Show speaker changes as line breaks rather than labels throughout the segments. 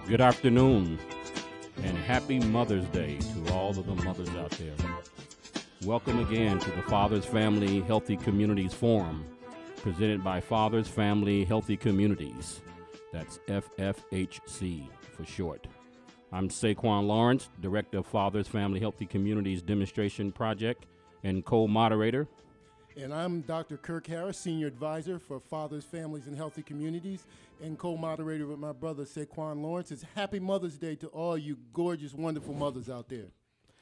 Good afternoon, and happy Mother's Day to all of the mothers out there. Welcome again to the Fathers Family Healthy Communities Forum, presented by Fathers Family Healthy Communities. That's FFHC for short. I'm Saquon Lawrence, Director of Fathers Family Healthy Communities Demonstration Project and co-moderator.
And I'm Dr. Kirk Harris, Senior Advisor for Fathers, Families, and Healthy Communities, and co-moderator with my brother Saquon Lawrence. It's Happy Mother's Day to all you gorgeous, wonderful mothers out there.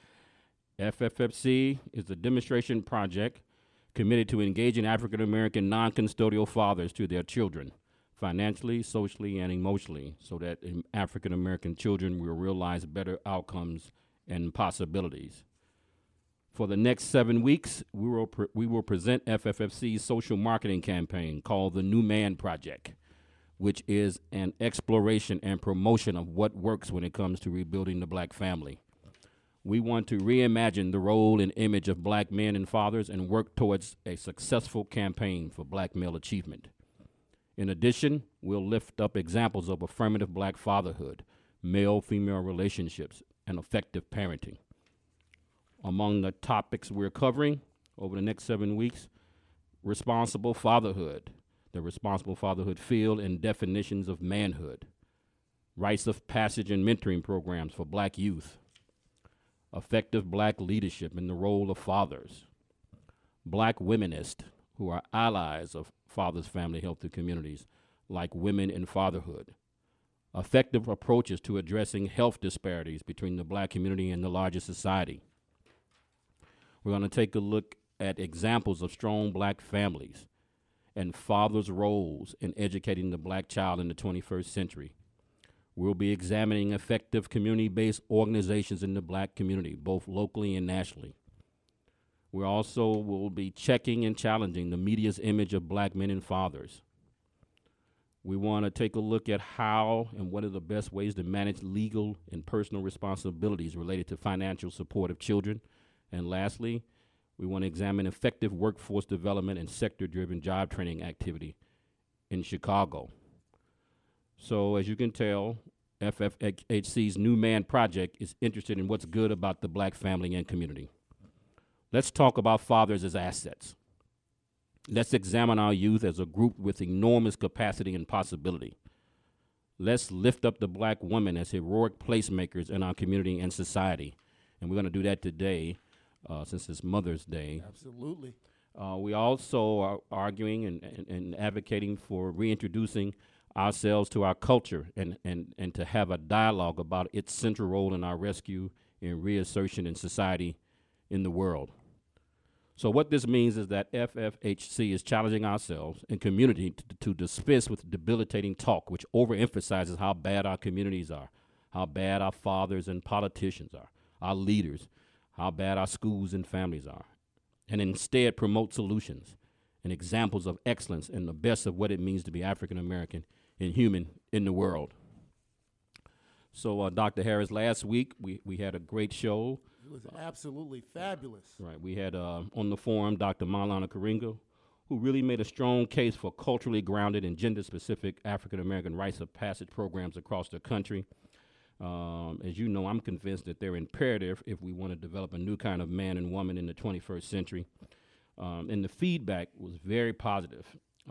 FFFC is a demonstration project committed to engaging African American non-custodial fathers to their children, financially, socially, and emotionally, so that African American children will realize better outcomes and possibilities. For the next 7 weeks, we will present FFFC's social marketing campaign called the New Man Project, which is an exploration and promotion of what works when it comes to rebuilding the black family. We want to reimagine the role and image of black men and fathers and work towards a successful campaign for black male achievement. In addition, we'll lift up examples of affirmative black fatherhood, male-female relationships, and effective parenting. Among the topics we're covering over the next 7 weeks, responsible fatherhood, the responsible fatherhood field and definitions of manhood, rites of passage and mentoring programs for black youth, effective black leadership in the role of fathers, black womenists who are allies of Fathers Family Healthy Communities, like Women in Fatherhood, effective approaches to addressing health disparities between the black community and the larger society. We're going to take a look at examples of strong black families and fathers' roles in educating the black child in the 21st century. We'll be examining effective community-based organizations in the black community, both locally and nationally. We also will be checking and challenging the media's image of black men and fathers. We want to take a look at how and what are the best ways to manage legal and personal responsibilities related to financial support of children. And lastly, we want to examine effective workforce development and sector-driven job training activity in Chicago. So as you can tell, FFHC's New Man Project is interested in what's good about the black family and community. Let's talk about fathers as assets. Let's examine our youth as a group with enormous capacity and possibility. Let's lift up the black woman as heroic placemakers in our community and society. And we're going to do that today. Since it's Mother's Day.
Absolutely.
We also are arguing and advocating for reintroducing ourselves to our culture and to have a dialogue about its central role in our rescue and reassertion in society in the world. So what this means is that FFHC is challenging ourselves and community to dispense with debilitating talk, which overemphasizes how bad our communities are, how bad our fathers and politicians are, our leaders, how bad our schools and families are, and instead promote solutions and examples of excellence and the best of what it means to be African American and human in the world. So, Dr. Harris, last week we had a great show.
It was absolutely fabulous.
Right, we had on the forum Dr. Maulana Karenga, who really made a strong case for culturally grounded and gender-specific African American rites of passage programs across the country. As you know, I'm convinced that they're imperative if we want to develop a new kind of man and woman in the 21st century. And the feedback was very positive.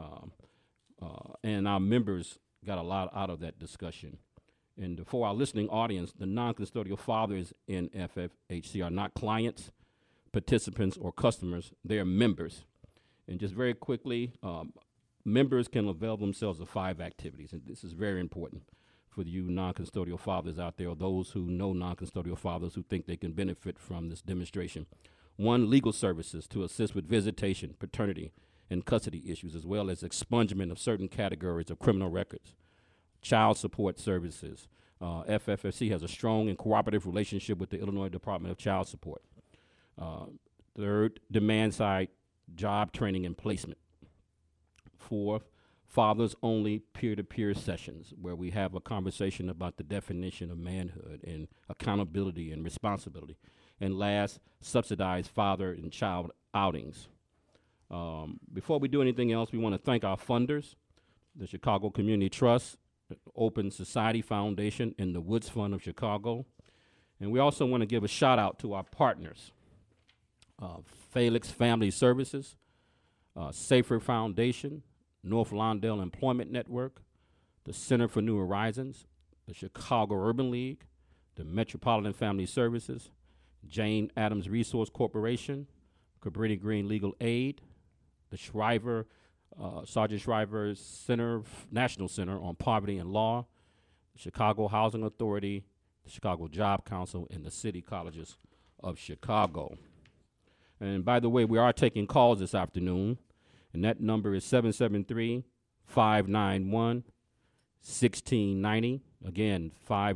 And our members got a lot out of that discussion. And for our listening audience, the non-custodial fathers in FFHC are not clients, participants, or customers. They are members. And just very quickly, members can avail themselves of 5 activities, and this is very important for you non-custodial fathers out there, or those who know non-custodial fathers who think they can benefit from this demonstration. 1, legal services to assist with visitation, paternity, and custody issues, as well as expungement of certain categories of criminal records. Child support services. FFFC has a strong and cooperative relationship with the Illinois Department of Child Support. 3rd, demand-side job training and placement. 4th, fathers-only peer-to-peer sessions where we have a conversation about the definition of manhood and accountability and responsibility. And last, subsidized father and child outings. Before we do anything else, we want to thank our funders, the Chicago Community Trust, Open Society Foundation, and the Woods Fund of Chicago. And we also want to give a shout out to our partners, Felix Family Services, Safer Foundation, North Lawndale Employment Network, the Center for New Horizons, the Chicago Urban League, the Metropolitan Family Services, Jane Addams Resource Corporation, Cabrini Green Legal Aid, the Shriver, Sergeant Shriver's National Center on Poverty and Law, the Chicago Housing Authority, the Chicago Job Council, and the City Colleges of Chicago. And by the way, we are taking calls this afternoon, and that number is 773-591-1690. Again,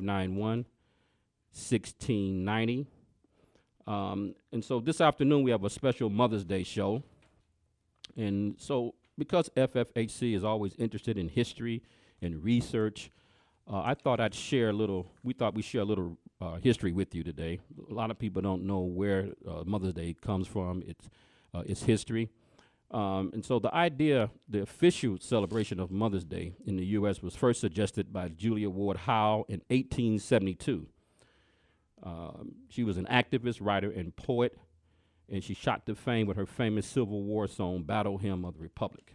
591-1690. And so this afternoon we have a special Mother's Day show. And so because FFHC is always interested in history and research, I thought I'd share a little, we thought we'd share a little history with you today. A lot of people don't know where Mother's Day comes from, its history. And so the official celebration of Mother's Day in the U.S. was first suggested by Julia Ward Howe in 1872. She was an activist, writer, and poet, and she shot to fame with her famous Civil War song, Battle Hymn of the Republic.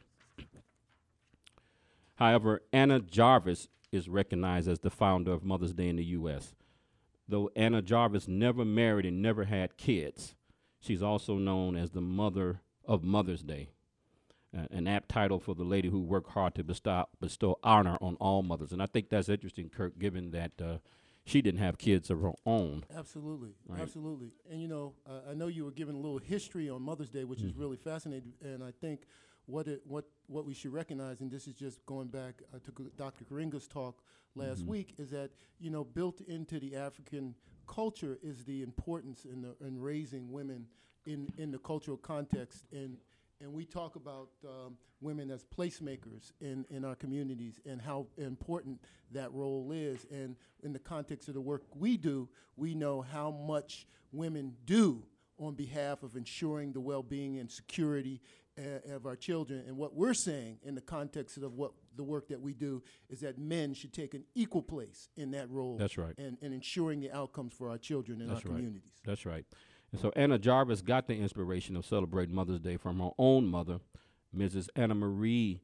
However, Anna Jarvis is recognized as the founder of Mother's Day in the U.S. Though Anna Jarvis never married and never had kids, she's also known as the mother of Mother's Day, an apt title for the lady who worked hard to bestow honor on all mothers. And I think that's interesting, Kirk, given that she didn't have kids of her own.
Absolutely,
right?
Absolutely. And you know, I know you were giving a little history on Mother's Day, which is really fascinating. And I think what we should recognize, and this is just going back to Dr. Karinga's talk last week, is that built into the African culture is the importance in raising women in the cultural context. And we talk about women as placemakers in our communities and how important that role is. And in the context of the work we do, we know how much women do on behalf of ensuring the well-being and security of our children. And what we're saying in the context of what the work that we do is that men should take an equal place in that role.
That's right.
And ensuring the outcomes for our children and our communities.
That's right. And so Anna Jarvis got the inspiration of celebrating Mother's Day from her own mother, Mrs. Anna Marie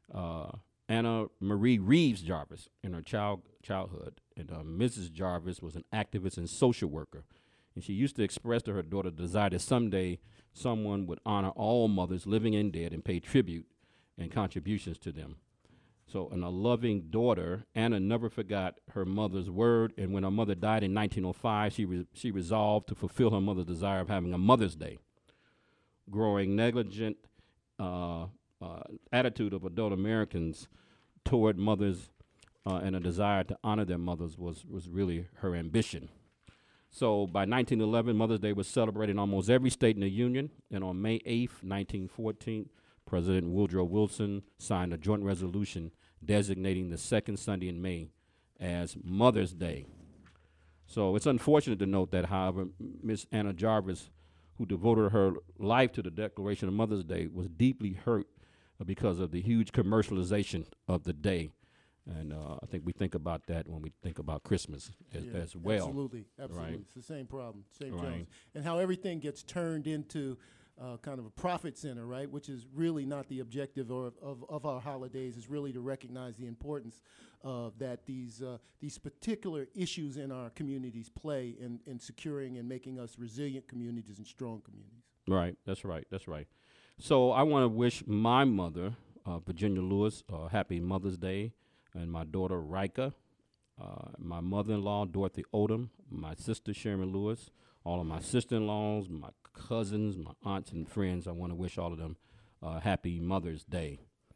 Reeves Jarvis, in her childhood. And Mrs. Jarvis was an activist and social worker. And she used to express to her daughter the desire that someday someone would honor all mothers, living and dead, and pay tribute and contributions to them. So, and a loving daughter, Anna never forgot her mother's word, and when her mother died in 1905, she resolved to fulfill her mother's desire of having a Mother's Day. Growing negligent attitude of adult Americans toward mothers and a desire to honor their mothers was really her ambition. So by 1911, Mother's Day was celebrated in almost every state in the Union, and on May 8th, 1914, President Woodrow Wilson signed a joint resolution designating the second Sunday in May as Mother's Day. So it's unfortunate to note that, however, Miss Anna Jarvis, who devoted her life to the Declaration of Mother's Day, was deeply hurt because of the huge commercialization of the day. And I think we think about that when we think about Christmas as well.
Absolutely.
Right.
It's the same problem, same
Right.
challenge. And how everything gets turned into kind of a profit center, right? Which is really not the objective of our holidays. Is really to recognize the importance that these particular issues in our communities play in securing and making us resilient communities and strong communities.
Right. That's right. So I want to wish my mother, Virginia Lewis, happy Mother's Day, and my daughter, Rika, my mother-in-law, Dorothy Odom, my sister, Sharon Lewis, all of my sister-in-laws, my cousins, my aunts and friends. I want to wish all of them happy Mother's Day.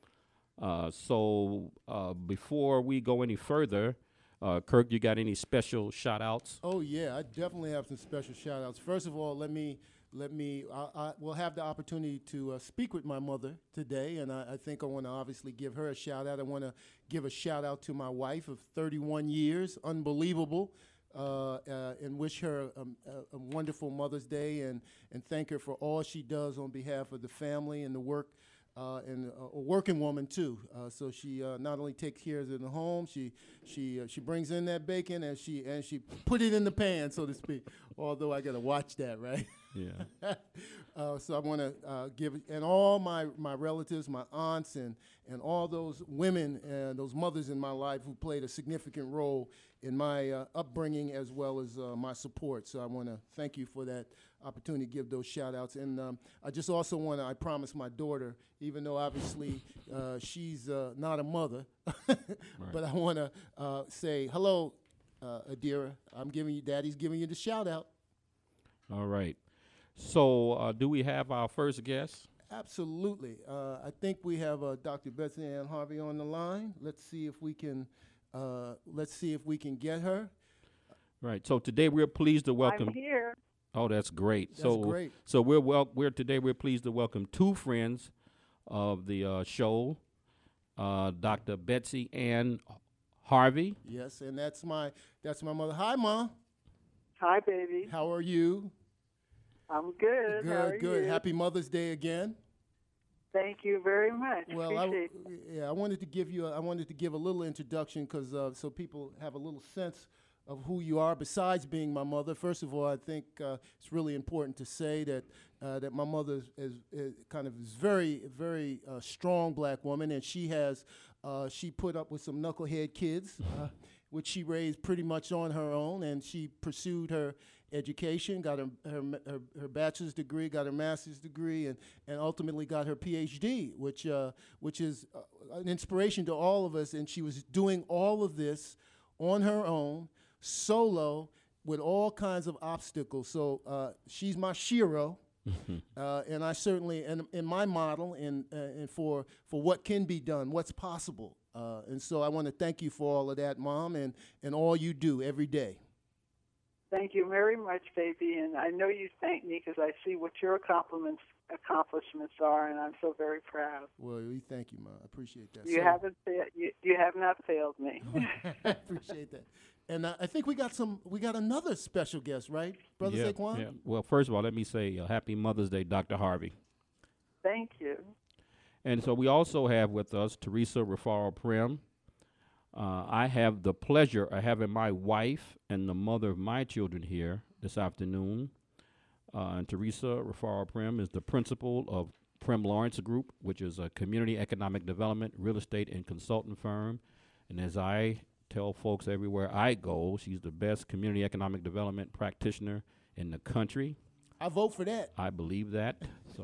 So before we go any further, Kirk, you got any special shout-outs?
Oh, yeah, I definitely have some special shout-outs. First of all, I will have the opportunity to speak with my mother today, and I think I want to obviously give her a shout-out. I want to give a shout-out to my wife of 31 years, unbelievable, and wish her a wonderful Mother's Day and thank her for all she does on behalf of the family and the work and a working woman too. So she not only takes care of it in the home, she brings in that bacon and she put it in the pan, so to speak. Although I gotta watch that, right?
Yeah.
So I want to give, and all my relatives, my aunts, and all those women and those mothers in my life who played a significant role in my upbringing as well as my support. So I want to thank you for that opportunity to give those shout outs. And I just also want to, I promised my daughter, even though obviously she's not a mother, but I want to say, hello, Adira, Daddy's giving you the shout out.
All right. So do we have our first guest?
Absolutely. I think we have Dr. Betsy Ann Harvey on the line. Let's see if we can get her.
Right. So today we're pleased to welcome.
I'm here.
Oh, that's great.
That's great.
So we're pleased to welcome two friends of the show, Dr. Betsy Ann Harvey.
Yes, and that's my mother. Hi, Mom.
Hi, baby.
How are you?
I'm good. How are
Good.
you?
Happy Mother's Day again.
Thank you very much.
Well,
Appreciate it.
I wanted to give a little introduction because so people have a little sense of who you are. Besides being my mother, first of all, I think it's really important to say that my mother is very, very strong black woman, and she put up with some knucklehead kids, which she raised pretty much on her own, and she pursued her education, got her bachelor's degree, got her master's degree, and ultimately got her PhD, which is an inspiration to all of us. And she was doing all of this on her own, solo, with all kinds of obstacles. So she's my shero, and I certainly, and in my model, and for what can be done, what's possible. And so I want to thank you for all of that, Mom, and all you do every day.
Thank you very much, baby. And I know you thank me because I see what your accomplishments are, and I'm so very proud.
Well, we thank you, Mom. I appreciate that.
You have not failed me.
I appreciate that. And I think we got another special guest, right, Brother Saquon?
Yeah. Well, first of all, let me say Happy Mother's Day, Dr. Harvey.
Thank you.
And so we also have with us Teresa Rafaro Prim. I have the pleasure of having my wife and the mother of my children here this afternoon. And Teresa Rafaro Prim is the principal of Prim Lawrence Group, which is a community economic development, real estate, and consultant firm. And as I tell folks everywhere I go, she's the best community economic development practitioner in the country.
I vote for that.
I believe that.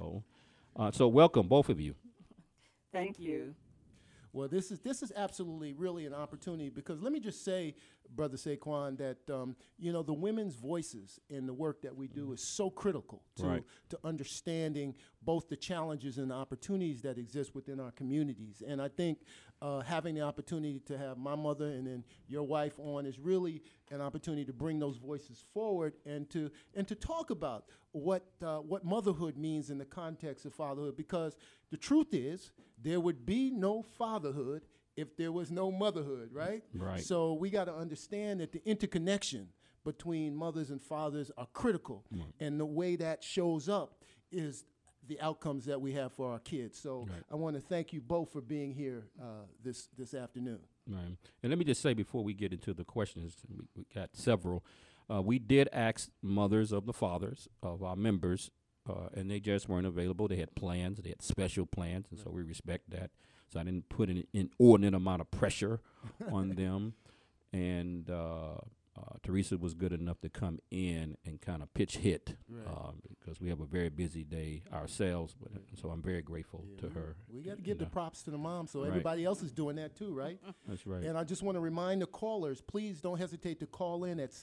So welcome, both of you.
Thank you.
Well, this is absolutely really an opportunity because let me just say, Brother Saquon, that the women's voices in the work that we do is so critical to understanding both the challenges and the opportunities that exist within our communities. And I think having the opportunity to have my mother and then your wife on is really an opportunity to bring those voices forward and to talk about what motherhood means in the context of fatherhood. Because the truth is, there would be no fatherhood if there was no motherhood, right?
Right.
So we got to understand that the interconnection between mothers and fathers are critical, and the way that shows up is the outcomes that we have for our kids. So I want to thank you both for being here this afternoon.
Right. And let me just say before we get into the questions, we got several. We did ask mothers of the fathers of our members, and they just weren't available. They had plans. They had special plans, and so we respect that. So I didn't put an inordinate amount of pressure on them. And Teresa was good enough to come in and kind of pitch hit because we have a very busy day ourselves. But so I'm very grateful to her.
We got to give the props to the mom, so everybody else is doing that too, right?
That's right.
And I just want to remind the callers, please don't hesitate to call in at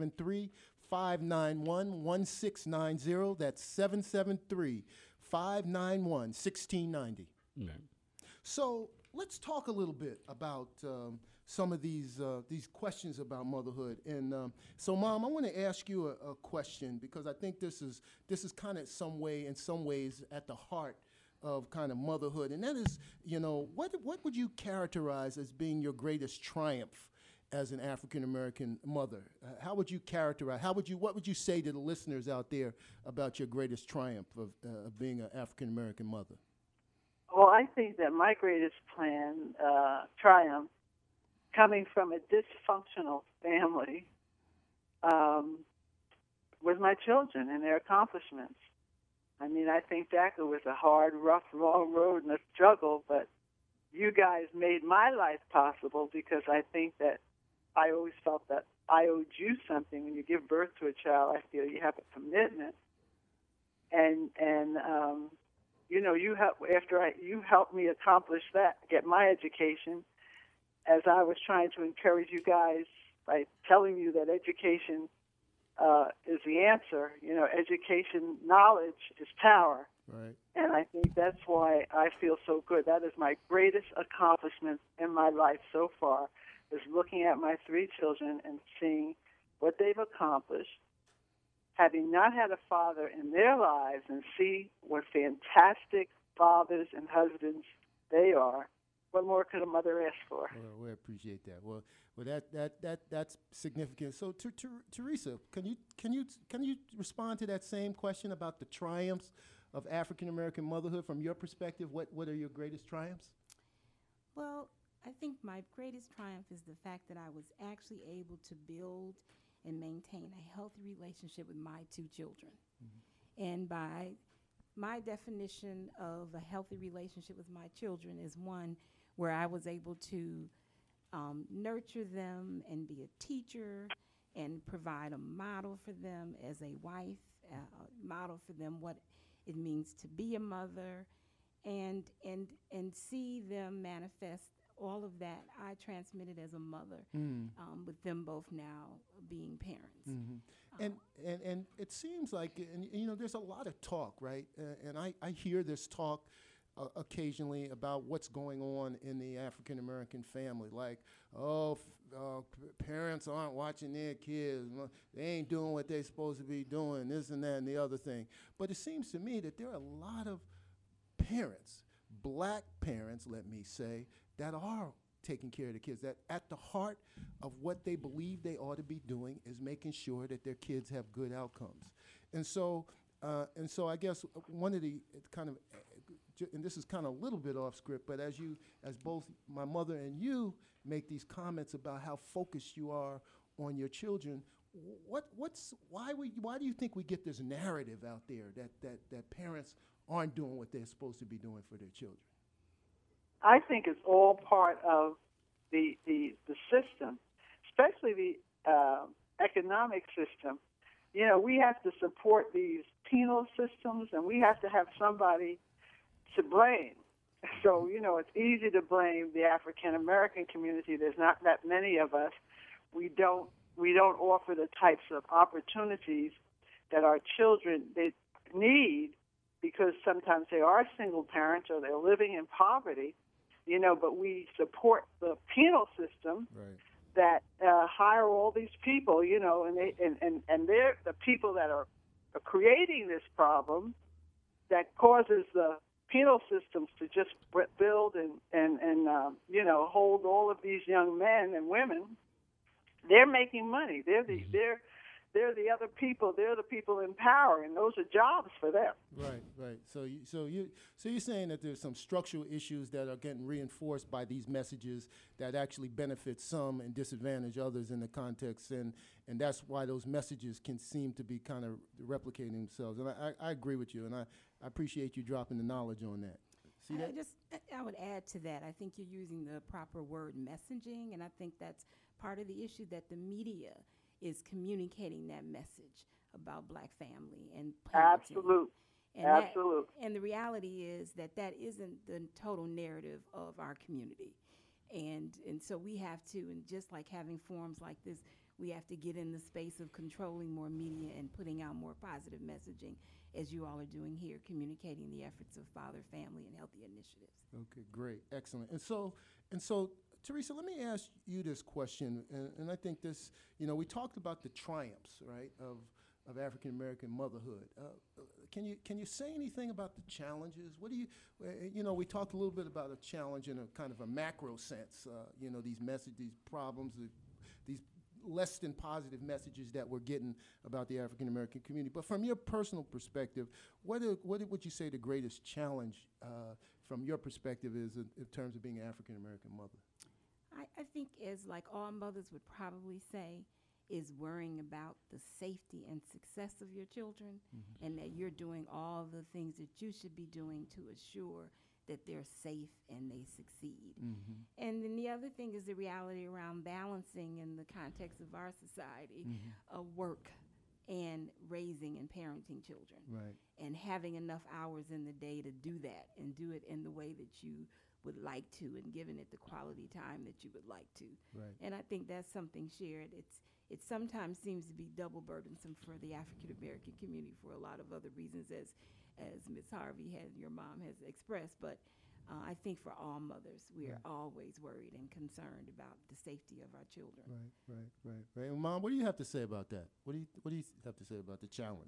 773-591-1690. That's 773-591-1690.
Right.
So let's talk a little bit about some of these questions about motherhood. And so, Mom, I want to ask you a question because I think this is kind of in some ways at the heart of kind of motherhood, and that is, what would you characterize as being your greatest triumph as an African American mother? How would you characterize? What would you say to the listeners out there about your greatest triumph of being an African American mother?
Oh, I think that my greatest triumph, coming from a dysfunctional family, was my children and their accomplishments. I mean, I think that it was a hard, rough, long road and a struggle, but you guys made my life possible, because I think that I always felt that I owed you something. When you give birth to a child, I feel you have a commitment. And you know, you helped me accomplish that, get my education, as I was trying to encourage you guys by telling you that education is the answer. You know, education, knowledge is power.
Right.
And I think that's why I feel so good. That is my greatest accomplishment in my life so far, is looking at my 3 children and seeing what they've accomplished, having not had a father in their lives, and see what fantastic fathers and husbands they are. What more could a mother ask for?
Well, we appreciate that. Well, that's significant. So, Teresa, can you respond to that same question about the triumphs of African American motherhood from your perspective? What are your greatest triumphs?
Well, I think my greatest triumph is the fact that I was actually able to build and maintain a healthy relationship with my 2 children. Mm-hmm. And by my definition of a healthy relationship with my children is one where I was able to nurture them and be a teacher and provide a model for them as a wife, a model for them what it means to be a mother, and see them manifest all of that I transmitted as a mother, with them both now being parents.
Mm-hmm. And it seems like, and you know, there's a lot of talk, right? And I hear this talk occasionally about what's going on in the African American family, like, parents aren't watching their kids, they ain't doing what they're supposed to be doing, this and that and the other thing. But it seems to me that there are a lot of parents, black parents, let me say, that are taking care of the kids, that at the heart of what they believe they ought to be doing is making sure that their kids have good outcomes. And so I guess one of the kind of, and this is kind of a little bit off script, but as both my mother and you make these comments about how focused you are on your children, why do you think we get this narrative out there that parents aren't doing what they're supposed to be doing for their children?
I think it's all part of the system, especially the economic system. You know, we have to support these penal systems, and we have to have somebody to blame. So, you know, it's easy to blame the African American community. There's not that many of us. We don't offer the types of opportunities that our children they need, because sometimes they are single parents or they're living in poverty. You know, but we support the penal system, right, that hire all these people. You know, and they're the people that are creating this problem that causes the penal systems to just build and you know, hold all of these young men and women. They're making money. They're the other people. They're the people in power, and those are jobs for them.
Right. So you're saying that there's some structural issues that are getting reinforced by these messages that actually benefit some and disadvantage others in the context, and that's why those messages can seem to be kind of replicating themselves. And I agree with you, and I appreciate you dropping the knowledge on that. See that?
I would add to that. I think you're using the proper word, messaging, and I think that's part of the issue, that the media is communicating that message about black family and parenting.
Absolute.
And the reality is that isn't the total narrative of our community. And so we have to, and just like having forums like this, we have to get in the space of controlling more media and putting out more positive messaging, as you all are doing here, communicating the efforts of Father, Family, and Healthy initiatives.
Okay, great, excellent. And so, Teresa, let me ask you this question, and I think this, you know, we talked about the triumphs, right, of African American motherhood. Can you say anything about the challenges? What do you know, we talked a little bit about a challenge in a kind of a macro sense, you know, these problems, these less than positive messages that we're getting about the African American community. But from your personal perspective, what would you say the greatest challenge from your perspective is in terms of being an African American mother?
I think, as like all mothers would probably say, is worrying about the safety and success of your children, and that you're doing all the things that you should be doing to assure that they're safe and they succeed. And then the other thing is the reality around balancing, in the context of our society, work and raising and parenting children.
Right.
And having enough hours in the day to do that, and do it in the way that you would like to, and giving it the quality time that you would like to.
Right.
And I think that's something shared. It sometimes seems to be double burdensome for the African American community for a lot of other reasons, as Ms. Harvey your mom has expressed. But I think for all mothers, we are always worried and concerned about the safety of our children.
Right. And Mom, what do you have to say about that? What do you have to say about the challenge?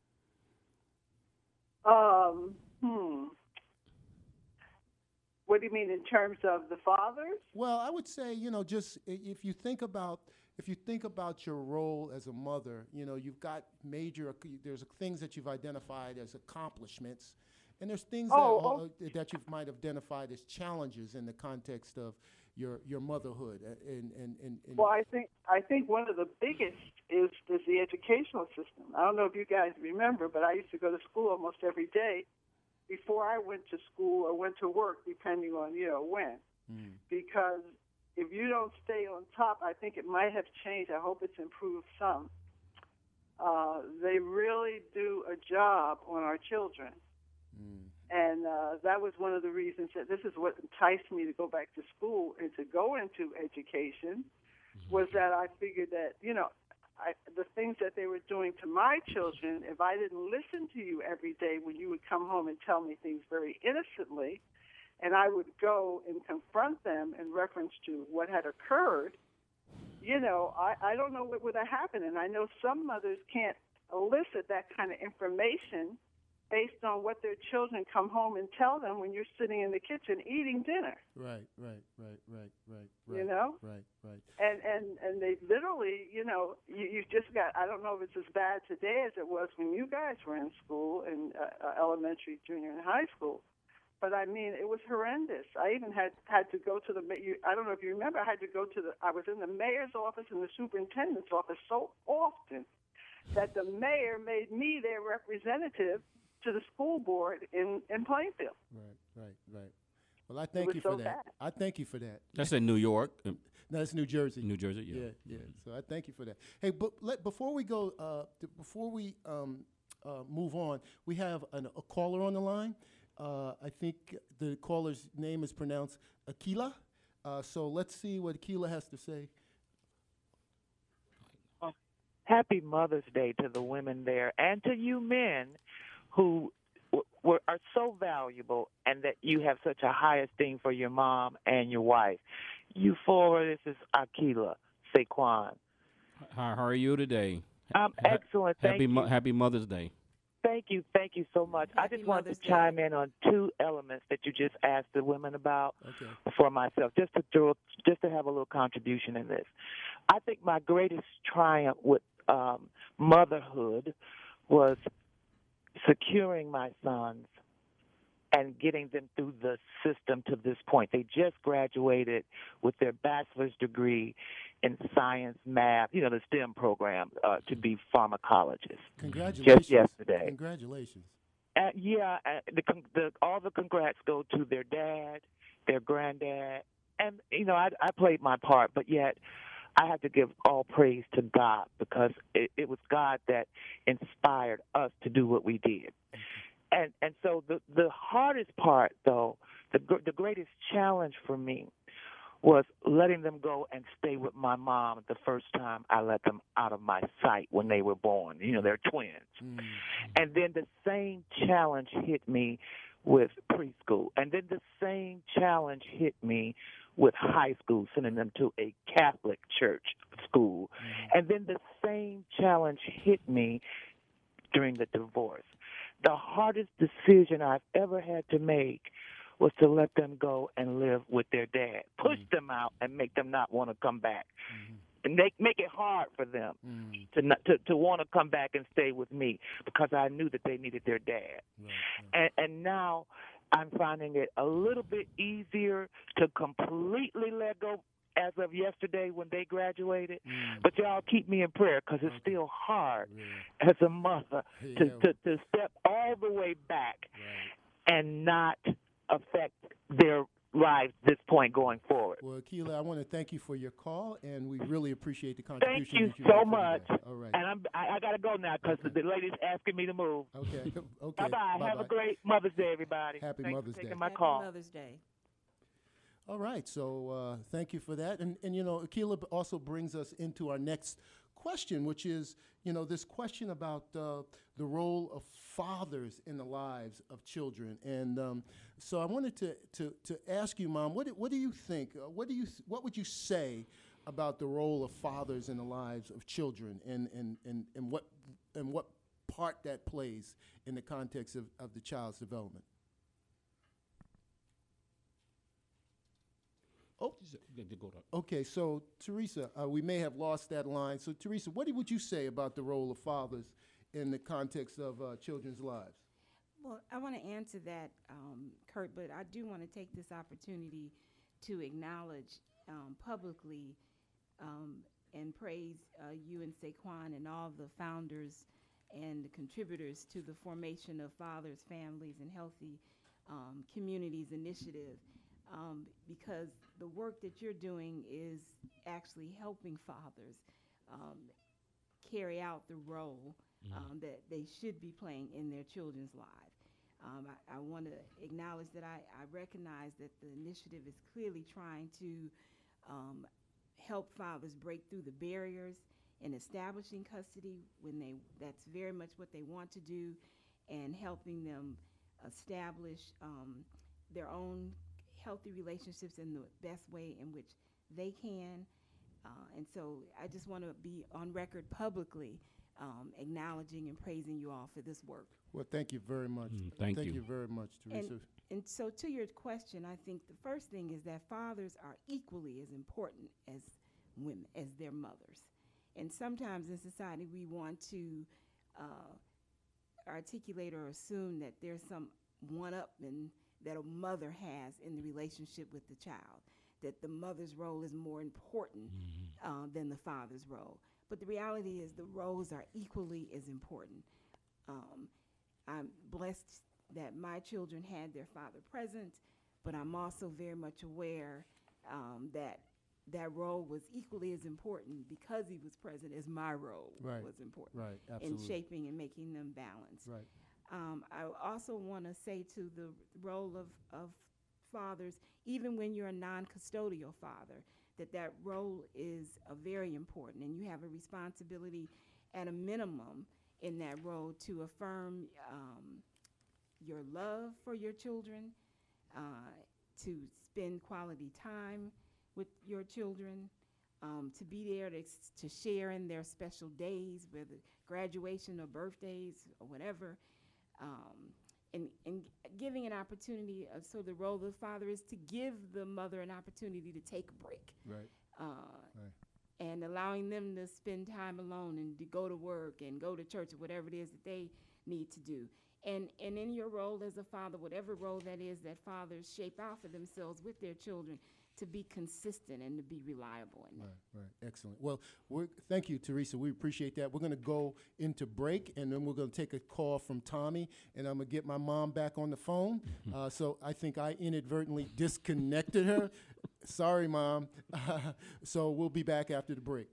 What do you mean in terms of the fathers?
Well, I would say, just if you think about your role as a mother, you've got there's things that you've identified as accomplishments, and there's things that you might have identified as challenges in the context of your motherhood.
Well, I think one of the biggest is the educational system. I don't know if you guys remember, but I used to go to school almost every day before I went to school or went to work, depending on when, because if you don't stay on top, I think it might have changed. I hope it's improved some. They really do a job on our children. And that was one of the reasons that this is what enticed me to go back to school and to go into education, was that I figured that, the things that they were doing to my children, if I didn't listen to you every day when you would come home and tell me things very innocently, and I would go and confront them in reference to what had occurred, I don't know what would have happened. And I know some mothers can't elicit that kind of information based on what their children come home and tell them when you're sitting in the kitchen eating dinner.
Right.
You know?
Right.
And they literally, you just got, I don't know if it's as bad today as it was when you guys were in school, in elementary, junior, and high school. But I mean, it was horrendous. I even had to go to I don't know if you remember, I was in the mayor's office and the superintendent's office so often that the mayor made me their representative to the school board in Plainfield.
Right. Well, I thank you for that. Bad. I thank you for that.
That's in New York.
No, that's New Jersey.
New Jersey, yeah.
Yeah. So I thank you for that. Hey, but before we go, move on, we have a caller on the line. I think the caller's name is pronounced Akila. So let's see what Akila has to say.
Happy Mother's Day to the women there, and to you men who are so valuable, and that you have such a high esteem for your mom and your wife. You four, this is Akila Saquon.
How are you today?
I'm excellent.
Happy Mother's Day.
Thank you so much. I just wanted to chime in on two elements that you just asked the women about for myself, just to have a little contribution in this. I think my greatest triumph with motherhood was securing my sons and getting them through the system to this point. They just graduated with their bachelor's degree in science, math, the STEM program, to be pharmacologists.
Congratulations.
Just yesterday.
Congratulations.
All the congrats go to their dad, their granddad, and, I played my part, but yet I have to give all praise to God, because it was God that inspired us to do what we did. And so the hardest part, though, the greatest challenge for me was letting them go and stay with my mom the first time I let them out of my sight when they were born. They're twins. And then the same challenge hit me with preschool. And then the same challenge hit me with high school, sending them to a Catholic church school. And then the same challenge hit me during the divorce. The hardest decision I've ever had to make was to let them go and live with their dad, push them out and make them not want to come back. And make it hard for them to want to come back and stay with me, because I knew that they needed their dad. And now I'm finding it a little bit easier to completely let go as of yesterday when they graduated. But y'all keep me in prayer because it's still hard as a mother to step all the way back and not affect their lives at this point going forward.
Well, Keila, I want to thank you for your call, and we really appreciate the contribution.
Thank you
that you
so
made
much.
today. All right.
And I got to go now because the lady's asking me to move.
Okay. Okay.
Bye-bye. Have a great Mother's Day, everybody.
Happy
Thanks
Mother's
for taking
Day.
my
Happy
call.
Mother's Day.
All right, so thank you for that. And you know, Akila also brings us into our next question, which is, you know, this question about the role of fathers in the lives of children. And so I wanted to ask you, Mom, what do you think? What would you say about the role of fathers in the lives of children, and what part that plays in the context of the child's development? Oh, okay. So, Teresa, we may have lost that line. So, Teresa, what would you say about the role of fathers in the context of children's lives?
Well, I want to answer that, Kurt, but I do want to take this opportunity to acknowledge publicly and praise you and Saquon and all the founders and the contributors to the formation of Fathers, Families, and Healthy Communities Initiative. Because the work that you're doing is actually helping fathers carry out the role that they should be playing in their children's lives. I want to acknowledge that I recognize that the initiative is clearly trying to help fathers break through the barriers in establishing custody when that's very much what they want to do, and helping them establish their own healthy relationships in the best way in which they can. And so I just want to be on record publicly acknowledging and praising you all for this work.
Well, thank you very much.
Thank
you
you
very much, Teresa.
And so to your question, I think the first thing is that fathers are equally as important as women, as their mothers. And sometimes in society we want to articulate or assume that there's some one-up that a mother has in the relationship with the child, that the mother's role is more important than the father's role. But the reality is the roles are equally as important. I'm blessed that my children had their father present, but I'm also very much aware that role was equally as important because he was present as my role was important in shaping and making them balanced.
Right.
I also want to say to the role of fathers, even when you're a non-custodial father, that role is very important, and you have a responsibility at a minimum in that role to affirm your love for your children, to spend quality time with your children, to be there to share in their special days, whether graduation or birthdays or whatever. And giving an opportunity, so the role of the father is to give the mother an opportunity to take a break. And allowing them to spend time alone and to go to work and go to church or whatever it is that they need to do. And in your role as a father, whatever role that is that fathers shape out for themselves with their children, to be consistent and to be reliable in that.
Right. Excellent. Well, thank you, Teresa. We appreciate that. We're going to go into break, and then we're going to take a call from Tommy, and I'm going to get my mom back on the phone. So I think I inadvertently disconnected her. Sorry, Mom. So we'll be back after the break.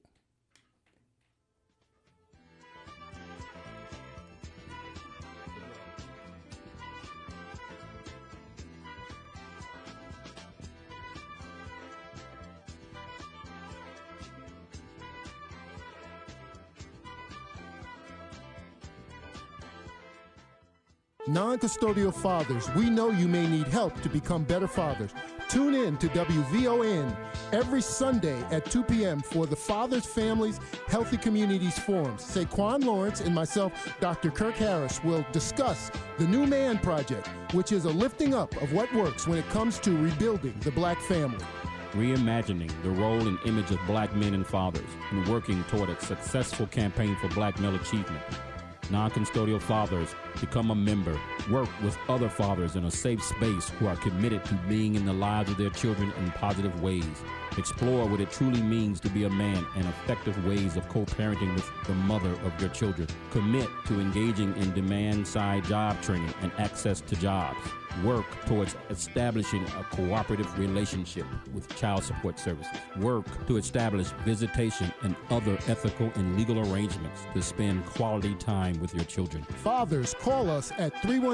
Non-custodial fathers, we know you may need help to become better fathers. Tune in to WVON every Sunday at 2 p.m. for the Fathers, Families, Healthy Communities Forums. Saquon Lawrence and myself, Dr. Kirk Harris, will discuss the New Man Project, which is a lifting up of what works when it comes to rebuilding the black family.
Reimagining the role and image of black men and fathers and working toward a successful campaign for black male achievement. non-custodial fathers, become a member, work with other fathers in a safe space who are committed to being in the lives of their children in positive ways. Explore what it truly means to be a man and effective ways of co-parenting with the mother of your children. Commit to engaging in demand-side job training and access to jobs. Work towards establishing a cooperative relationship with child support services. Work to establish visitation and other ethical and legal arrangements to spend quality time with your children.
Fathers, call us at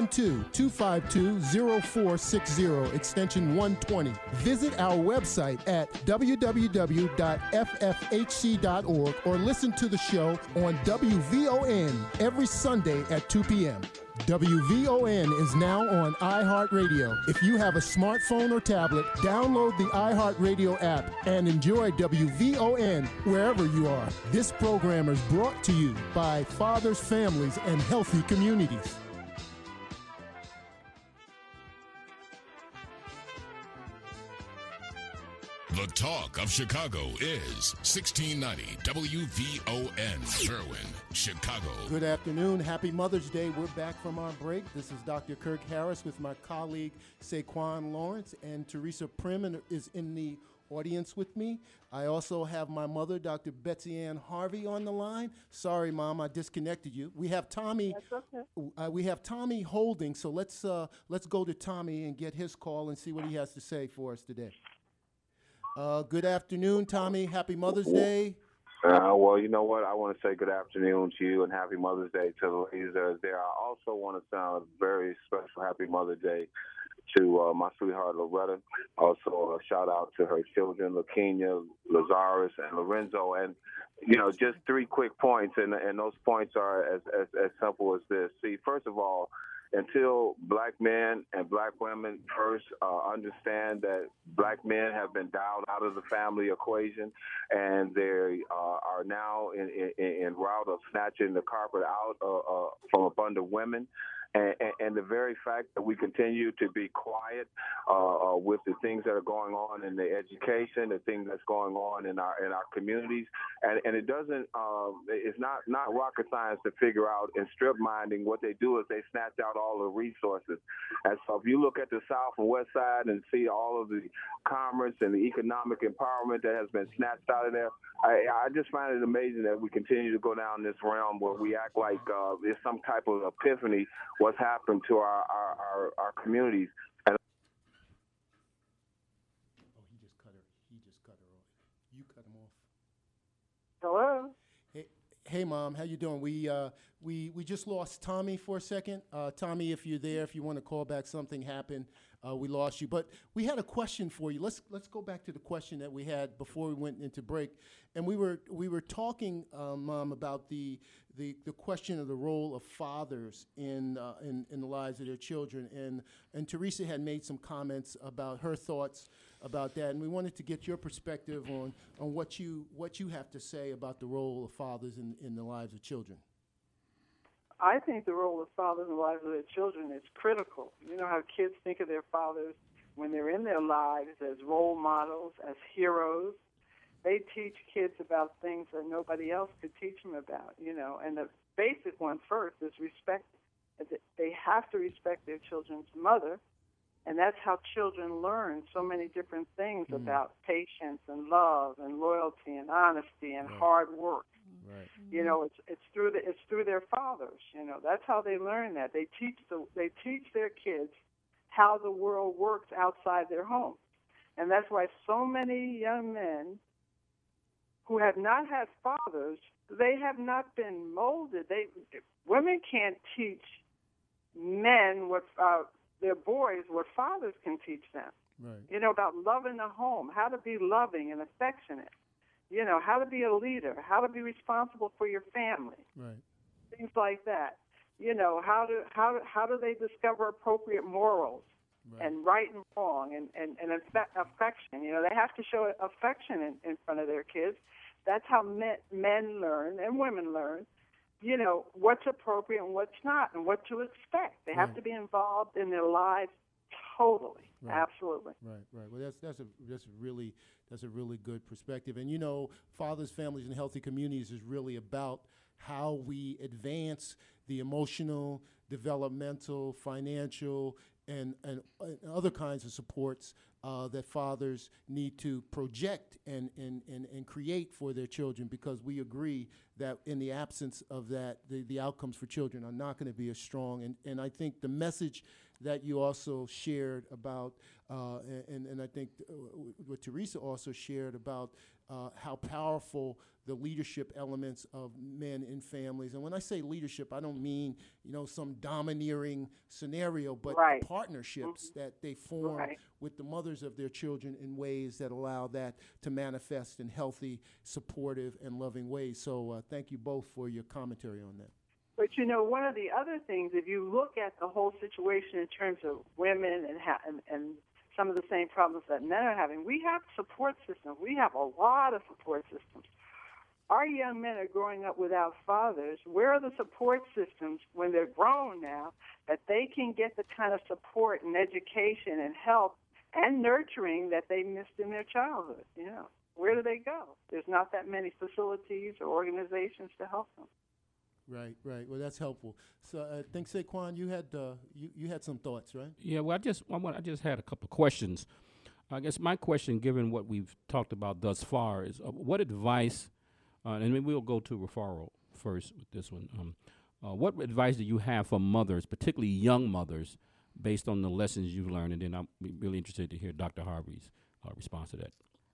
312-252-0460, extension 120. Visit our website at www.ffhc.org or listen to the show on WVON every Sunday at 2 p.m. WVON is now on iHeartRadio. If you have a smartphone or tablet, download the iHeartRadio app and enjoy WVON wherever you are. This program is brought to you by Fathers, Families, and Healthy Communities.
The talk of Chicago is 1690 WVON, Berwyn, Chicago.
Good afternoon. Happy Mother's Day. We're back from our break. This is Dr. Kirk Harris with my colleague Saquon Lawrence, and Teresa Prim is in the audience with me. I also have my mother, Dr. Betsy Ann Harvey, on the line. Sorry, Mom, I disconnected you. We have Tommy.
That's okay.
We have Tommy holding, so let's go to Tommy and get his call and see what he has to say for us today. Good afternoon, Tommy. Happy Mother's Day.
Well, you know what? I want to say good afternoon to you and Happy Mother's Day to the ladies that are there. I also want to sound a very special Happy Mother's Day to my sweetheart, Loretta. Also, a shout out to her children, LaKenya, Lazarus, and Lorenzo. And, you know, just 3 quick points, and those points are as simple as this. See, first of all, until black men and black women first understand that black men have been dialed out of the family equation, and they are now in route of snatching the carpet out from up under women. And the very fact that we continue to be quiet with the things that are going on in the education, the things that's going on in our communities, and it doesn't, it's not rocket science to figure out in strip mining. What they do is they snatch out all the resources. And so if you look at the South and West Side and see all of the commerce and the economic empowerment that has been snatched out of there, I just find it amazing that we continue to go down this realm where we act like there's some type of epiphany what's happened to our communities. And
He just cut her off. You cut him off.
Hello?
Hey, Mom, how you doing? We just lost Tommy for a second. Tommy, if you're there, if you want to call back, something happened. We lost you. But we had a question for you. Let's go back to the question that we had before we went into break. And we were talking, Mom, about the question of the role of fathers in the lives of their children. And Teresa had made some comments about her thoughts about that, and we wanted to get your perspective on what you have to say about the role of fathers in the lives of children.
I think the role of fathers in the lives of their children is critical. You know how kids think of their fathers when they're in their lives as role models, as heroes. They teach kids about things that nobody else could teach them about, you know. And the basic one first is respect. They have to respect their children's mother, and that's how children learn so many different things about patience and love and loyalty and honesty and hard work.
Right.
You know, it's through their fathers. You know, that's how they learn that. They teach their kids how the world works outside their home, and that's why so many young men who have not had fathers, they have not been molded. Women can't teach men their boys what fathers can teach them.
Right.
You know, about love in the home, how to be loving and affectionate. You know, how to be a leader, how to be responsible for your family.
Right.
Things like that. You know, how do they discover appropriate morals and right and wrong and affection. You know, they have to show affection in front of their kids. That's how men learn and women learn, you know, what's appropriate and what's not and what to expect. They have to be involved in their lives totally.
Right.
Absolutely.
Right. Well, that's a really good perspective. And you know, Fathers, Families, and Healthy Communities is really about how we advance the emotional, developmental, financial, and other kinds of supports that fathers need to project and create for their children, because we agree that in the absence of that, the outcomes for children are not going to be as strong. And I think the message that you also shared about, and I think what Teresa also shared about how powerful the leadership elements of men in families. And when I say leadership, I don't mean, some domineering scenario, but
Right.
partnerships that they form
Right.
with the mothers of their children in ways that allow that to manifest in healthy, supportive, and loving ways. So thank you both for your commentary on that.
But one of the other things, if you look at the whole situation in terms of women and some of the same problems that men are having, we have support systems. We have a lot of support systems. Our young men are growing up without fathers. Where are the support systems when they're grown now that they can get the kind of support and education and help and nurturing that they missed in their childhood? Where do they go? There's not that many facilities or organizations to help them.
Right. Well, that's helpful. So I think, Saquon, you had some thoughts, right?
Yeah, well, I just had a couple of questions. I guess my question, given what we've talked about thus far, is what advice, and maybe we'll go to Rufaro first with this one. What advice do you have for mothers, particularly young mothers, based on the lessons you've learned? And then I'm really interested to hear Dr. Harvey's response to that.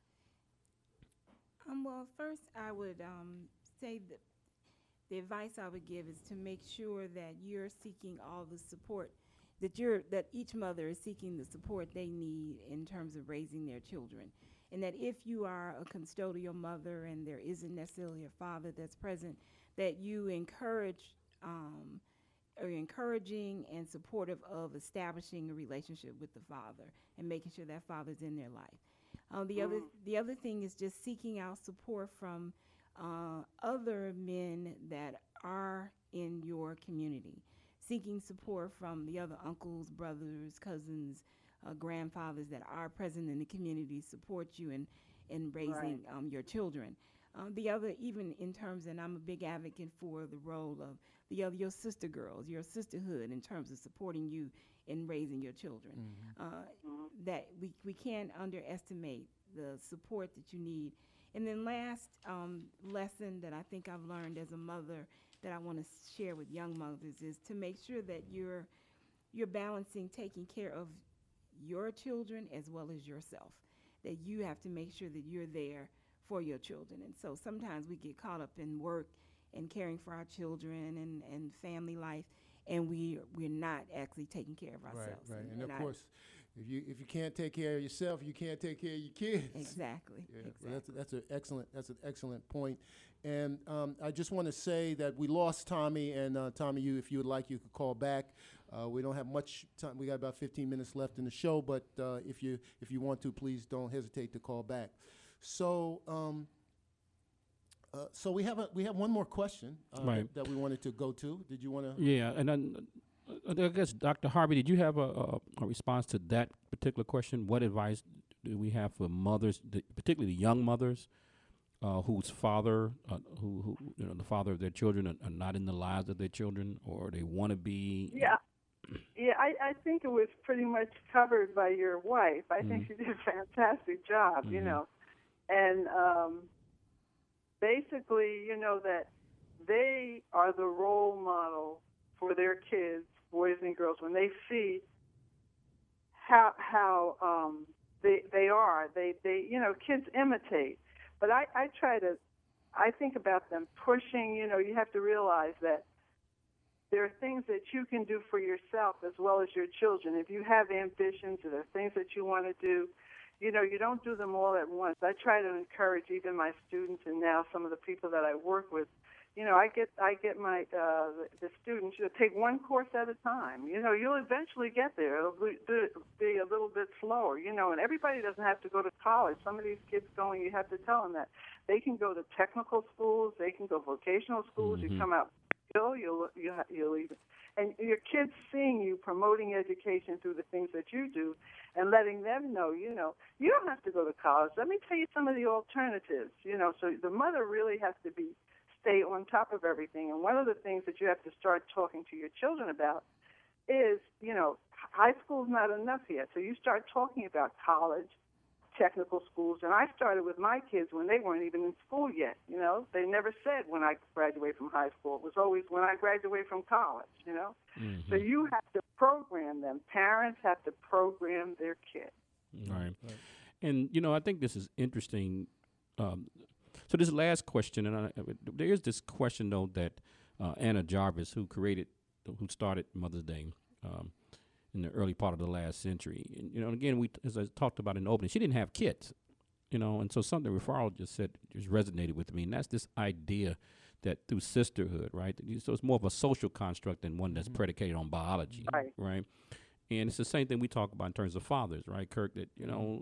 Well, first I would say that the advice I would give is to make sure that you're seeking all the support, that each mother is seeking the support they need in terms of raising their children. And that if you are a custodial mother and there isn't necessarily a father that's present, that you are encouraging and supportive of establishing a relationship with the father and making sure that father's in their life. The other thing is just seeking out support from other men that are in your community, seeking support from the other uncles, brothers, cousins, grandfathers that are present in the community, support you in raising your children. The other, even in terms, and I'm a big advocate for the role of your sister girls, your sisterhood, in terms of supporting you in raising your children. That we can't underestimate the support that you need. And then last lesson that I think I've learned as a mother that I want to share with young mothers is to make sure that you're balancing taking care of your children as well as yourself, that you have to make sure that you're there for your children. And so sometimes we get caught up in work and caring for our children and family life, and we're not actually taking care of ourselves.
Right. And of course, if you can't take care of yourself, you can't take care of your kids.
Exactly.
Yeah,
exactly.
Well, that's an excellent point. And I just want to say that we lost Tommy, and Tommy, if you would like, you could call back. We don't have much time. We got about 15 minutes left in the show, but if you want to, please don't hesitate to call back. So we have one more question that we wanted to go to. Did you want to?
Yeah, and then I guess Dr. Harvey, did you have a response to that particular question? What advice do we have for mothers, particularly young mothers, whose father, who the father of their children are not in the lives of their children, or they want to be?
Yeah, I think it was pretty much covered by your wife. I think she did a fantastic job, and basically, that they are the role model for their kids, boys and girls, when they see how they are. They kids imitate. But I think about them pushing. You have to realize that there are things that you can do for yourself as well as your children. If you have ambitions or there are things that you want to do, you don't do them all at once. I try to encourage even my students and now some of the people that I work with. I get my the students to take one course at a time. You'll eventually get there. It'll be a little bit slower. And everybody doesn't have to go to college. Some of these kids you have to tell them that they can go to technical schools. They can go vocational schools. You come out, you'll even. And your kids seeing you promoting education through the things that you do and letting them know, you don't have to go to college. Let me tell you some of the alternatives, So the mother really has to be stay on top of everything. And one of the things that you have to start talking to your children about is, high school is not enough yet. So you start talking about college, technical schools. And I started with my kids when they weren't even in school yet. They never said when I graduate from high school. It was always when I graduate from college,
Mm-hmm.
So you have to program them. Parents have to program their kids.
Right. And, I think this is interesting. So this last question, and there is this question, though, that Anna Jarvis, who started Mother's Day in the early part of the last century, and, again, as I talked about in the opening, she didn't have kids, and so something Rafaro just said just resonated with me, and that's this idea that through sisterhood, right? So it's more of a social construct than one that's predicated on biology, right? And it's the same thing we talk about in terms of fathers, right, Kirk? That,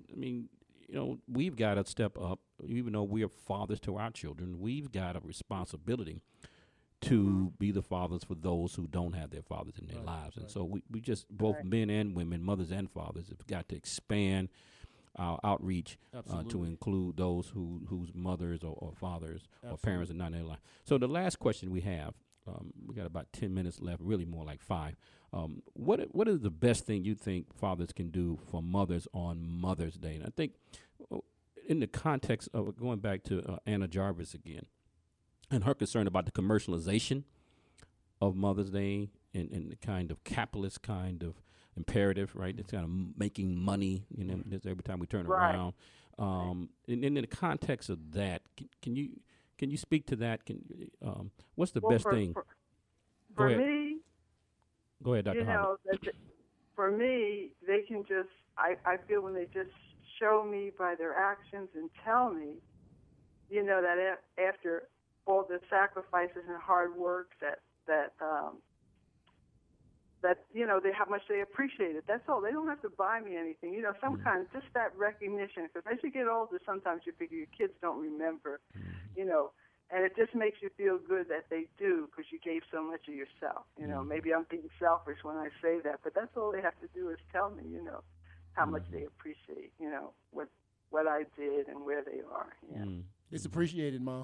we've got to step up, even though we are fathers to our children. We've got a responsibility to be the fathers for those who don't have their fathers in their lives. And so we just, both men and women, mothers and fathers, have got to expand our outreach to include those whose mothers or fathers or parents are not in their life. So the last question we have, we got about 10 minutes left, really more like 5. What is the best thing you think fathers can do for mothers on Mother's Day? And I think in the context of going back to Anna Jarvis again, and her concern about the commercialization of Mother's Day and the kind of capitalist kind of imperative, right? It's kind of making money, just every time we turn around. And in the context of that, can you speak to that? What's the best thing?
For me,
go ahead, Dr. Harvey.
For me, they can just, I feel when they just show me by their actions and tell me, that after all the sacrifices and hard work that how much they appreciate it. That's all. They don't have to buy me anything. Sometimes just that recognition. Because as you get older, sometimes you figure your kids don't remember, and it just makes you feel good that they do because you gave so much of yourself. Maybe I'm being selfish when I say that, but that's all they have to do is tell me, how much they appreciate, what I did and where they are. Yeah.
It's appreciated, Mom.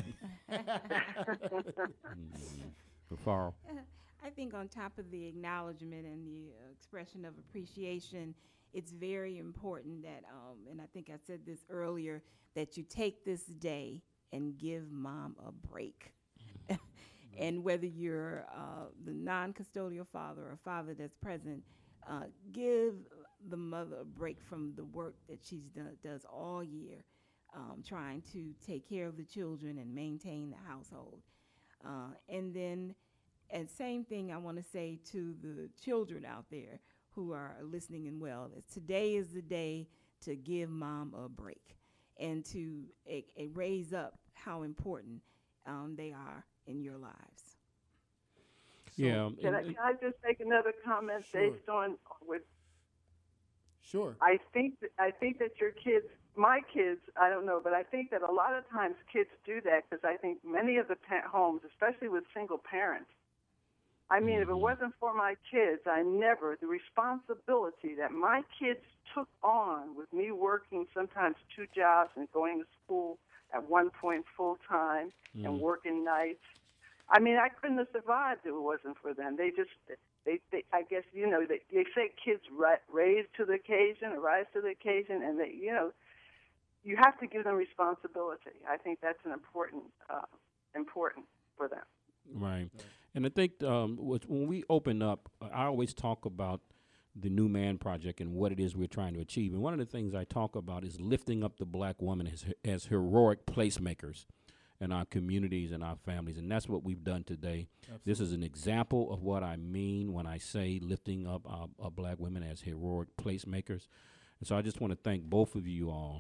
Farrell.
I think on top of the acknowledgement and the expression of appreciation, it's very important that, and I think I said this earlier, that you take this day and give Mom a break. And whether you're the non-custodial father or father that's present, give the mother a break from the work that she does all year, trying to take care of the children and maintain the household. And then, and same thing I want to say to the children out there who are listening and well, is today is the day to give Mom a break and to raise up how important they are in your lives.
Yeah.
Can I just make another comment based on what?
Sure.
I think that your kids, my kids, I don't know, but I think that a lot of times kids do that because I think many of the homes, especially with single parents, if it wasn't for my kids, the responsibility that my kids took on with me working sometimes 2 jobs and going to school at one point full time and working nights. I couldn't have survived if it wasn't for them. They I guess, they say kids rise to the occasion, and they, you have to give them responsibility. I think that's an important for them.
Right. And I think when we open up, I always talk about the New Man Project and what it is we're trying to achieve. And one of the things I talk about is lifting up the black woman as heroic placemakers in our communities and our families. And that's what we've done today. Absolutely. This is an example of what I mean when I say lifting up our black women as heroic placemakers. And so I just want to thank both of you all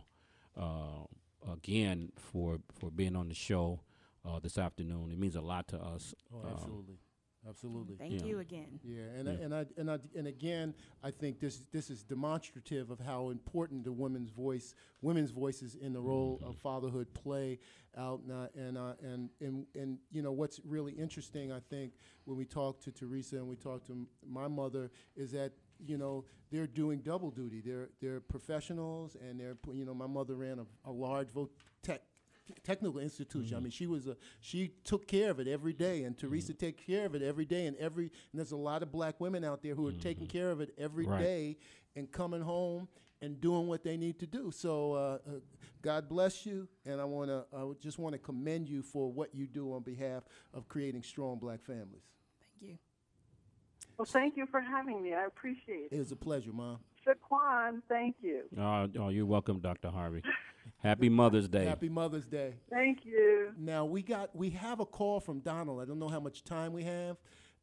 again for being on the show this afternoon. It means a lot to us.
Oh, absolutely.
Thank you again.
Yeah, and again, I think this is demonstrative of how important the women's voices in the role of fatherhood play out. And what's really interesting, I think, when we talk to Teresa and we talk to my mother, is that they're doing double duty. They're professionals, and my mother ran a large technical institution. I mean, she took care of it every day, and Teresa takes care of it every day, and there's a lot of black women out there who are taking care of it every day and coming home and doing what they need to do. So God bless you, and I just want to commend you for what you do on behalf of creating strong black families.
Thank you.
Well, thank you for having me. I appreciate it.
It was a pleasure, Mom.
Shaquan, thank you.
Oh, you're welcome, Dr. Harvey. Happy Mother's Day.
Happy Mother's Day.
Thank you.
Now, we have a call from Donald. I don't know how much time we have.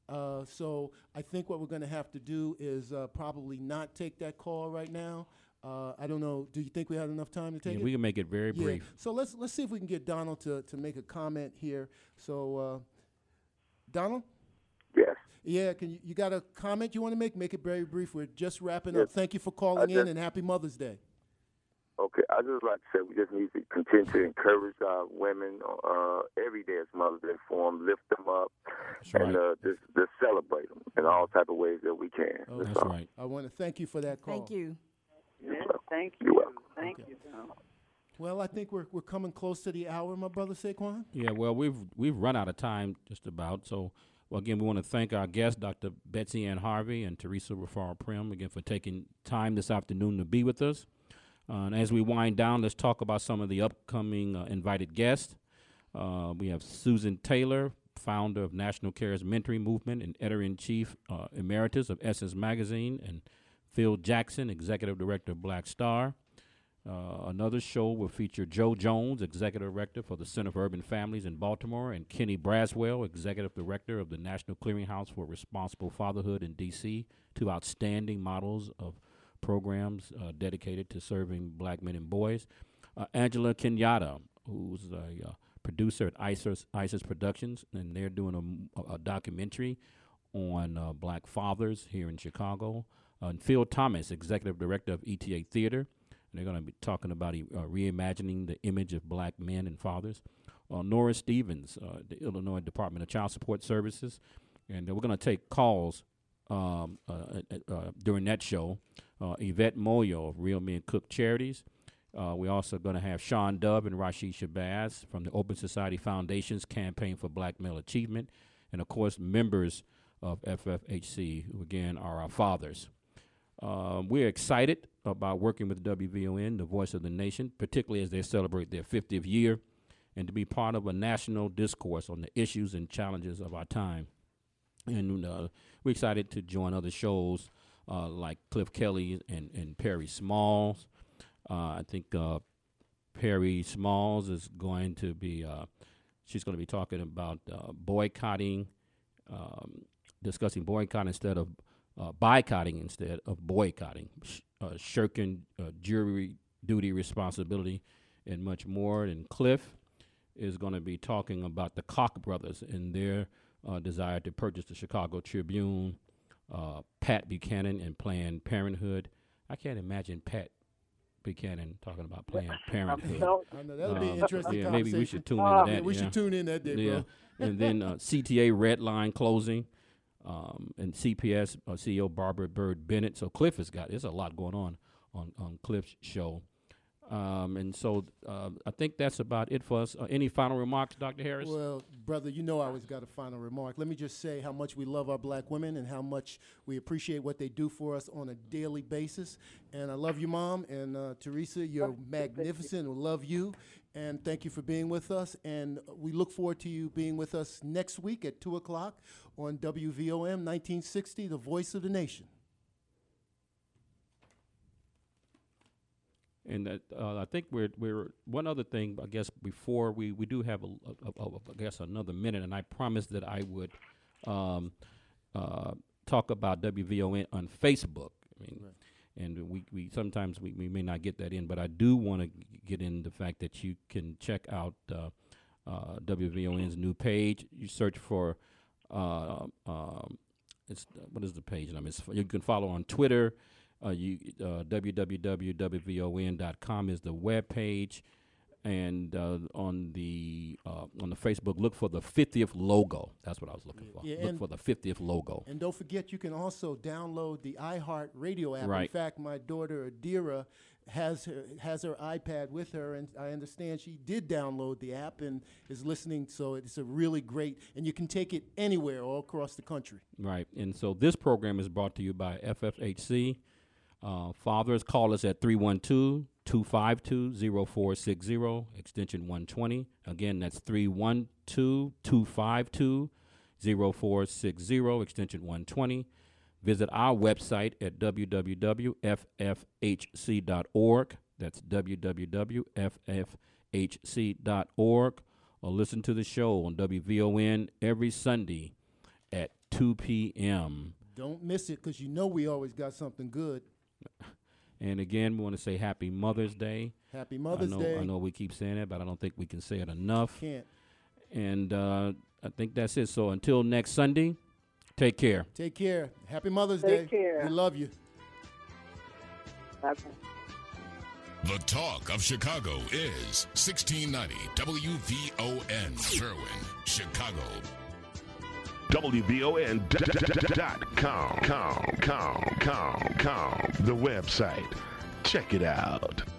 So I think what we're going to have to do is probably not take that call right now. I don't know. Do you think we have enough time to take it?
We can make it very brief.
So let's see if we can get Donald to make a comment here. So, Donald?
Yes.
Yeah, you got a comment you want to make? Make it very brief. We're just wrapping up. Thank you for calling in, and happy Mother's Day.
Okay, I just like to say we just need to continue to encourage our women every day as Mother's Day for them, lift them up, and just celebrate them in all type of ways that we can.
Oh,
that's right.
I want to thank you for that call.
Thank you.
Yes, thank you.
You're welcome.
Thank you, Donald.
Well, I think we're coming close to the hour, my brother Saquon.
Yeah, well, we've run out of time just about. So, well, again, we want to thank our guests, Dr. Betsy Ann Harvey and Teresa Rafal Prim, again, for taking time this afternoon to be with us. And as we wind down, let's talk about some of the upcoming invited guests. We have Susan Taylor, founder of National Cares Mentoring Movement and editor-in-chief emeritus of Essence Magazine, and Phil Jackson, executive director of Black Star. Another show will feature Joe Jones, executive director for the Center for Urban Families in Baltimore, and Kenny Braswell, executive director of the National Clearinghouse for Responsible Fatherhood in D.C., two outstanding models of programs dedicated to serving black men and boys. Angela Kenyatta, who's a producer at ISIS Productions, and they're doing a documentary on black fathers here in Chicago. And Phil Thomas, executive director of ETA Theater. And they're going to be talking about reimagining the image of black men and fathers. Nora Stevens, the Illinois Department of Child Support Services. And we're going to take calls during that show. Yvette Moyo of Real Men Cook Charities. We're also going to have Sean Dove and Rashid Shabazz from the Open Society Foundation's Campaign for Black Male Achievement. And, of course, members of FFHC, who, again, are our fathers. We're excited about working with WVON, the voice of the nation, particularly as they celebrate their 50th year, and to be part of a national discourse on the issues and challenges of our time. And we're excited to join other shows like Cliff Kelly and Perry Smalls. I think Perry Smalls is going to be, she's going to be talking about boycotting, discussing boycotting instead of boycotting instead of boycotting, shirking jury duty responsibility, and much more. And Cliff is going to be talking about the Koch brothers and their desire to purchase the Chicago Tribune, Pat Buchanan and Planned Parenthood. I can't imagine Pat Buchanan talking about Planned Parenthood.
I know that'll be an interesting conversation.
Maybe we should tune into that.
We should tune in that day, bro.
And then CTA Red Line closing, and CPS CEO Barbara Bird Bennett. So Cliff there's a lot going on Cliff's show. And so I think that's about it for us. Any final remarks, Dr. Harris?
Well, brother, I always got a final remark. Let me just say how much we love our black women and how much we appreciate what they do for us on a daily basis. And I love you, Mom. And Teresa, you're magnificent. We love you. And thank you for being with us. And we look forward to you being with us next week at 2 o'clock on WVOM 1960, the voice of the nation.
And I think we're one other thing, I guess, before we do have another minute, and I promised that I would talk about WVON on Facebook. I mean, and we sometimes we may not get that in, but I do want to get in the fact that you can check out WVON's new page. You search for what is the page name? You can follow on Twitter. www.wvon.com is the web page, And on the Facebook, look for the 50th logo. That's what I was looking for.
Yeah,
look for the 50th logo.
And don't forget, you can also download the iHeart Radio app.
Right.
In fact, my daughter Adira has her iPad with her, and I understand she did download the app and is listening. So it's a really great, and you can take it anywhere all across the country.
Right. And so this program is brought to you by FFHC. Fathers, call us at 312-252-0460, extension 120. Again, that's 312-252-0460, extension 120. Visit our website at www.ffhc.org. That's www.ffhc.org. Or listen to the show on WVON every Sunday at 2 p.m.
Don't miss it, because you know we always got something good.
And again, we want to say Happy Mother's Day.
Happy Mother's Day.
I know we keep saying it, but I don't think we can say it enough.
Can't.
And I think that's it. So until next Sunday, take care.
Take care. Happy Mother's Day.
Take care.
We love you.
Okay.
The Talk of Chicago is 1690 WVON, Sherwin, Chicago.
WVON.com, the website. Check it out.